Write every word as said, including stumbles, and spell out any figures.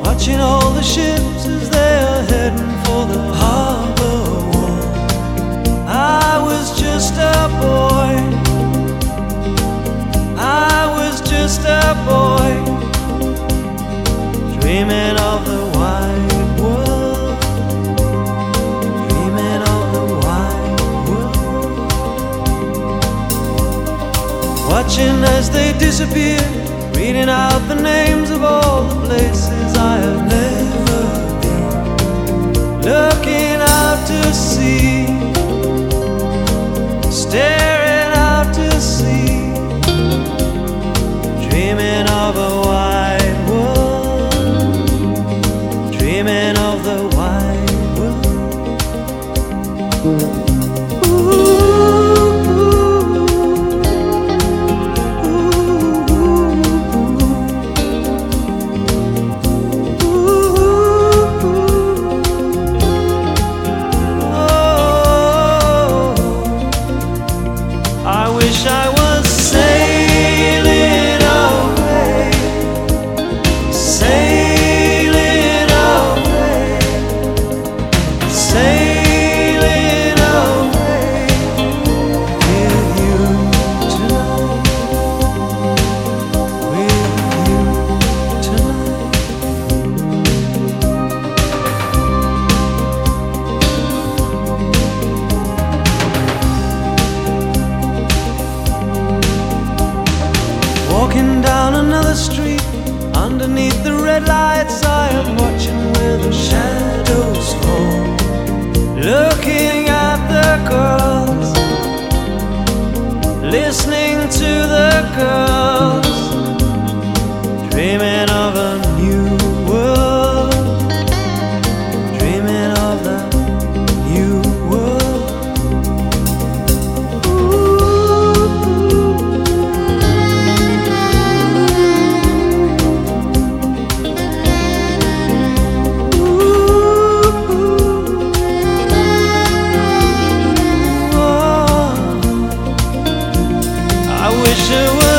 watching all the ships as they are heading for the harbor wall. I was just a boy, I was just a boy, dreaming of the wide world, dreaming of the wide world. Watching as they disappear, reading out the names of all the places I have never been, looking out to sea, staring out to sea, dreaming of a wide world, dreaming of the wide world. I was sailing away, sailing away, sailing away with you tonight, with you tonight. Walking down another street, underneath the red lights, I am watching where the shadows fall, looking at the girls, listening to the girls, dreaming of a new world, dreaming of the new world. I wish it was